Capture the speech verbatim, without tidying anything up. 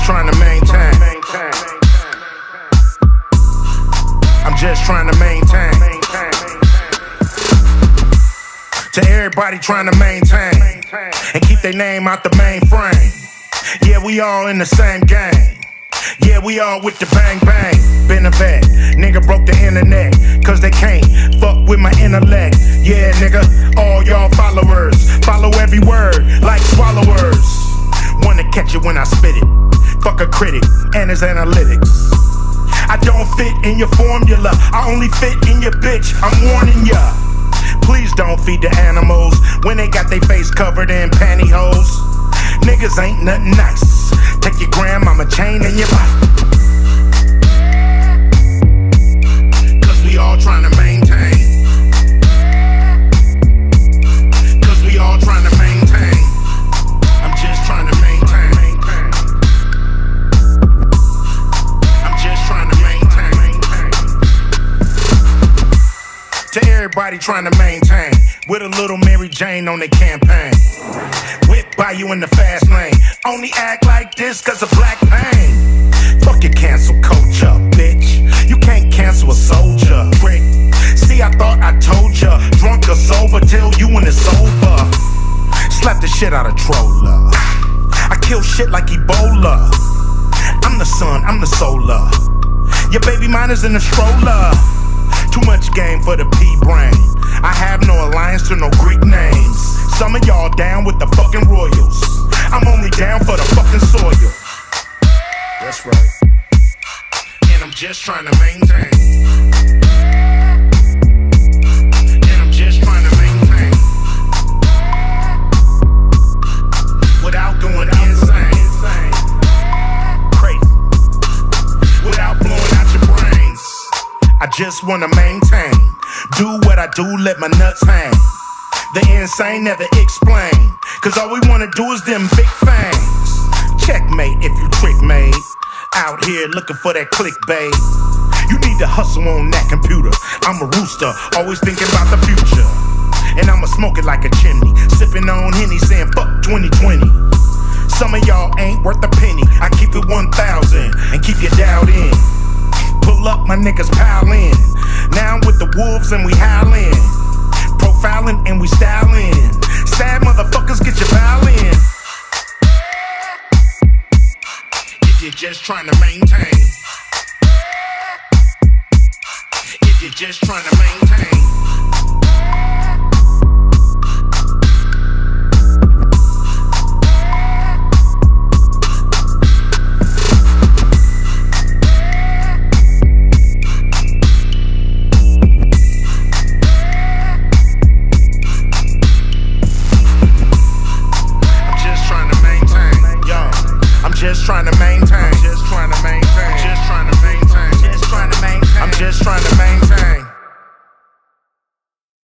trying to maintain. I'm just trying to maintain. To everybody trying to maintain and keep their name out the main frame. Yeah, we all in the same game. Yeah, we all with the bang bang. Been a vet, nigga broke the internet, cause they can't fuck with my intellect. Yeah, nigga, all y'all followers, follow every word like swallowers. Wanna catch it when I spit it, fuck a critic and his analytics. I don't fit in your formula, I only fit in your bitch, I'm warning ya. Please don't feed the animals when they got their face covered in pantyhose. Niggas ain't nothing nice. Take your grandmama chain in your body. Cause we all trying to maintain. Cause we all trying to maintain. I'm just trying to maintain. I'm just trying to maintain. To everybody trying to maintain, with a little Mary Jane on their campaign. Whip by you in the fast lane. Only act like this cause of black pain. Fuck your cancel culture, bitch. You can't cancel a soldier. Prick. See, I thought I told ya. Drunk or sober till you when it's over. Slap the shit out of Troller. I kill shit like Ebola. I'm the sun, I'm the solar. Your baby mine is in the stroller. Too much game for the P-brain. I have no alliance to no Greek names. Some of y'all down with the fucking royals. I'm only down for the fucking soil. That's right. And I'm just trying to maintain. And I'm just trying to maintain. Without going insane. Crazy. Without blowing out your brains. I just wanna maintain. Do what I do, let my nuts hang. The insane never explain, cause all we wanna do is them big fangs. Checkmate if you trick made. Out here looking for that clickbait. You need to hustle on that computer. I'm a rooster, always thinking about the future. And I'ma smoke it like a chimney, sipping on Henny, saying fuck twenty twenty. Some of y'all ain't worth a penny. I keep it one thousand and keep you dialed in. Pull up, my niggas pile in. Now I'm with the wolves and we howlin'. Profiling and we styling. Sad motherfuckers, get your violin. If you're just trying to maintain. If you're just trying to maintain. Just trying to maintain.